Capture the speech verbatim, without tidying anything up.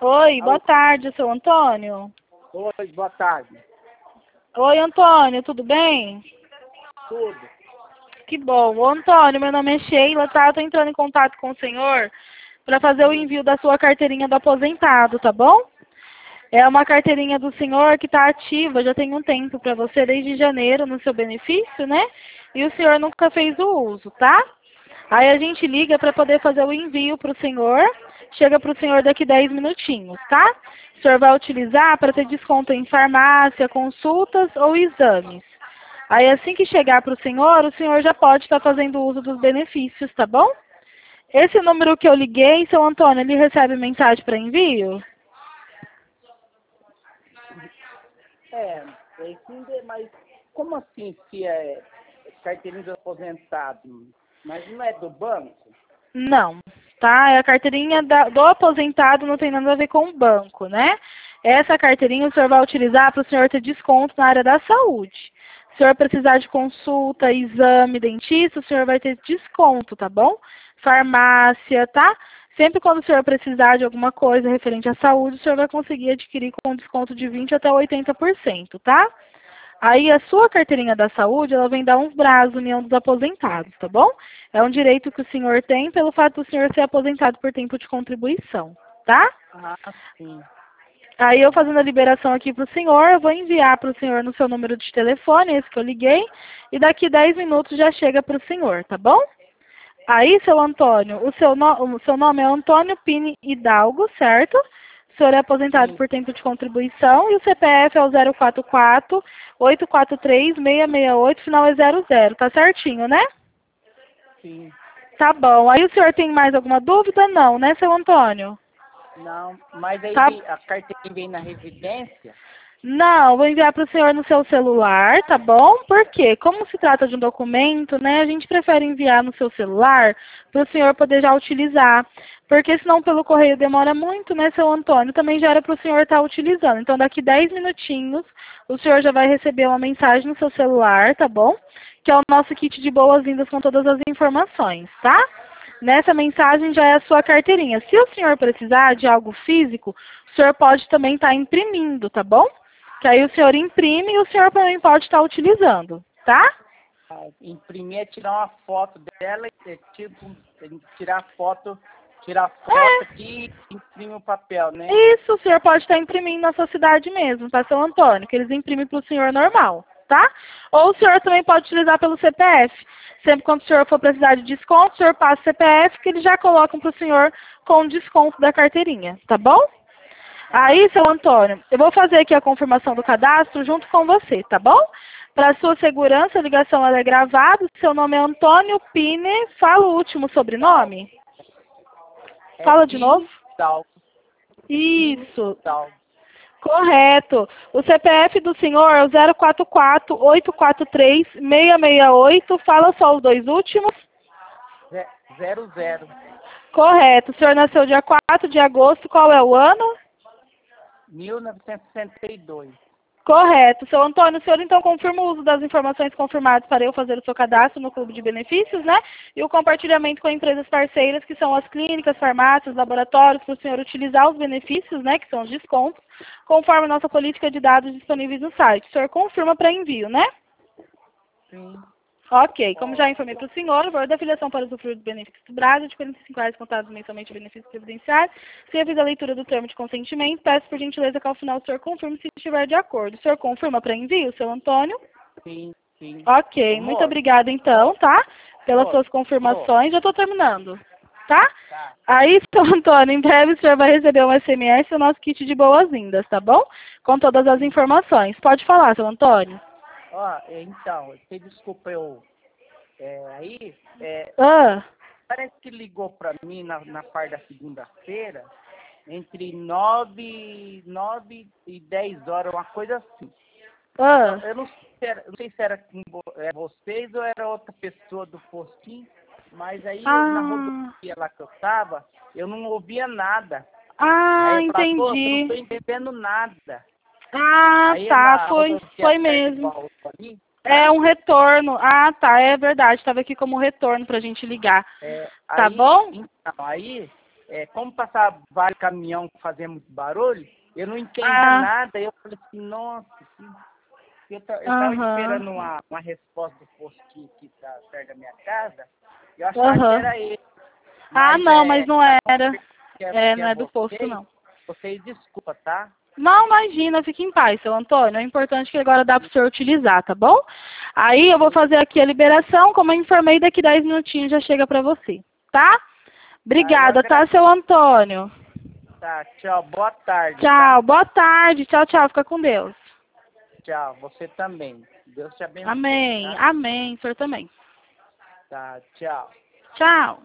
Oi, boa Alô? tarde, seu Antônio. Oi, boa tarde. Oi, Antônio, tudo bem? Tudo. Que bom. Ô, Antônio, meu nome é Sheila, tá? Eu tô entrando em contato com o senhor para fazer o Hum, envio da sua carteirinha do aposentado, tá bom? É uma carteirinha do senhor que está ativa, já tem um tempo para você, desde janeiro, no seu benefício, né? E o senhor nunca fez o uso, tá? Aí a gente liga para poder fazer o envio para o senhor. Chega para o senhor daqui dez minutinhos, tá? O senhor vai utilizar para ter desconto em farmácia, consultas ou exames. Aí assim que chegar para o senhor, o senhor já pode estar fazendo uso dos benefícios, tá bom? Esse número que eu liguei, seu Antônio, ele recebe mensagem para envio? É, é entender, mas como assim se é carteirinha do aposentado? Mas não é do banco? Não, tá? É a carteirinha da- do aposentado, não tem nada a ver com o banco, né? Essa carteirinha o senhor vai utilizar para o senhor ter desconto na área da saúde. Se o senhor precisar de consulta, exame, dentista, o senhor vai ter desconto, tá bom? Farmácia, tá? Sempre quando o senhor precisar de alguma coisa referente à saúde, o senhor vai conseguir adquirir com desconto de vinte até oitenta por cento, tá? Aí a sua carteirinha da saúde, ela vem da Umbras, União dos Aposentados, tá bom? É um direito que o senhor tem pelo fato do senhor ser aposentado por tempo de contribuição, tá? Ah, sim. Aí eu fazendo a liberação aqui para o senhor, eu vou enviar para o senhor no seu número de telefone, esse que eu liguei, e daqui dez minutos já chega para o senhor, tá bom? Aí, seu Antônio, o seu, no, o seu nome é Antônio Pini Hidalgo, certo? O senhor é aposentado Sim, por tempo de contribuição e o C P F é o zero quatro quatro, oito quatro três, seis seis oito, final é zero zero, tá certinho, né? sim. Tá bom. Aí o senhor tem mais alguma dúvida? Não, né, seu Antônio? Não, mas aí Tá. vem, a carteirinha vem na residência? Não, vou enviar para o senhor no seu celular, tá bom? Porque, como se trata de um documento, né, a gente prefere enviar no seu celular para o senhor poder já utilizar. Porque senão pelo correio demora muito, né, seu Antônio? Também já era para o senhor estar utilizando. Então, daqui dez minutinhos, o senhor já vai receber uma mensagem no seu celular, tá bom? Que é o nosso kit de boas-vindas com todas as informações, tá? Nessa mensagem já é a sua carteirinha. Se o senhor precisar de algo físico, o senhor pode também estar imprimindo, tá bom? Que aí o senhor imprime e o senhor também pode estar utilizando, tá? Ah, imprimir é tirar uma foto dela, é tipo, tem que tirar foto, tirar foto É, aqui e imprime o papel, né? isso o senhor pode estar imprimindo na sua cidade mesmo, tá, seu Antônio? Que eles imprimem para o senhor normal, tá? Ou o senhor também pode utilizar pelo C P F. Sempre quando o senhor for precisar de desconto, o senhor passa o C P F que eles já colocam para o senhor com desconto da carteirinha, tá bom? Ah, Aí, seu Antônio, eu vou fazer aqui a confirmação do cadastro junto com você, tá bom? Para sua segurança, a ligação ela é gravada. Seu nome é Antônio Pine. Fala o último tal. sobrenome. É Fala de novo. Pini, tal. Pini, Isso. tal. Correto. O C P F do senhor é o zero quatro quatro, oito quatro três, seis seis oito. Fala só os dois últimos. Ze- Zero, zero. Correto. O senhor nasceu dia quatro de agosto. Qual é o ano? mil novecentos e sessenta e dois. Correto. Seu Antônio, o senhor então confirma o uso das informações confirmadas para eu fazer o seu cadastro no Clube de Benefícios, né? E o compartilhamento com empresas parceiras, que são as clínicas, farmácias, laboratórios, para o senhor utilizar os benefícios, né? Que são os descontos, conforme a nossa política de dados disponíveis no site. O senhor confirma para envio, né? Sim. Ok, como Ó, já informei para o senhor, o valor da filiação para usufruir dos benefícios do Brasil é de quarenta e cinco reais contados mensalmente de benefícios previdenciários. Se eu fiz a leitura do termo de consentimento, peço por gentileza que ao final o senhor confirme se estiver de acordo. O senhor confirma para envio, seu Antônio? sim, sim. Ok, Ô, muito moço, obrigada então, moço, tá? Pelas moço, suas moço. confirmações. Já estou terminando, tá? Tá, Aí, seu Antônio, em breve o senhor vai receber um S M S e o nosso kit de boas-vindas, tá bom? Com todas as sim. informações. Pode falar, seu Antônio. Ó, é, então, você desculpa eu. É, aí, é, Ah, parece que ligou pra mim na, na parte da segunda-feira, entre nove, nove e dez horas, uma coisa assim. Eu, ah. eu não, sei se era, não sei se era com vo- é, vocês ou era outra pessoa do postinho, mas aí eu, na Ah, rodovia lá que eu tava, eu não ouvia nada. Aí ah, eu falava, pô, eu não entendi. tô entendendo nada. Ah, Aí tá, na foi, rodovia foi perto de mesmo. Baú ali, É tá? um retorno. Ah, tá, é verdade. Estava aqui como retorno pra gente ligar. É, Tá aí, bom? então, aí é, como passar vários caminhão fazendo muito barulho, eu não entendi Ah. nada. Eu falei assim, nossa, que... eu estava Aham. esperando uma, uma resposta do posto que está perto da minha casa. Eu achava Aham. que era ele. Ah, Mas, não, é, mas não era. que é, É, que não é é do posto, vocês, não. vocês desculpa, tá? Não, imagina, fique em paz, seu Antônio. É importante que agora dá para o senhor utilizar, tá bom? Aí eu vou fazer aqui a liberação, como eu informei, daqui dez minutinhos já chega para você, tá? Obrigada, Ah, tá, seu Antônio? Tá, tchau, boa tarde. Tchau, Tá? boa tarde. Tchau, tchau. Fica com Deus. Tchau, você também. Deus te abençoe. Amém, Tá, amém. O senhor também. tá, tchau. Tchau.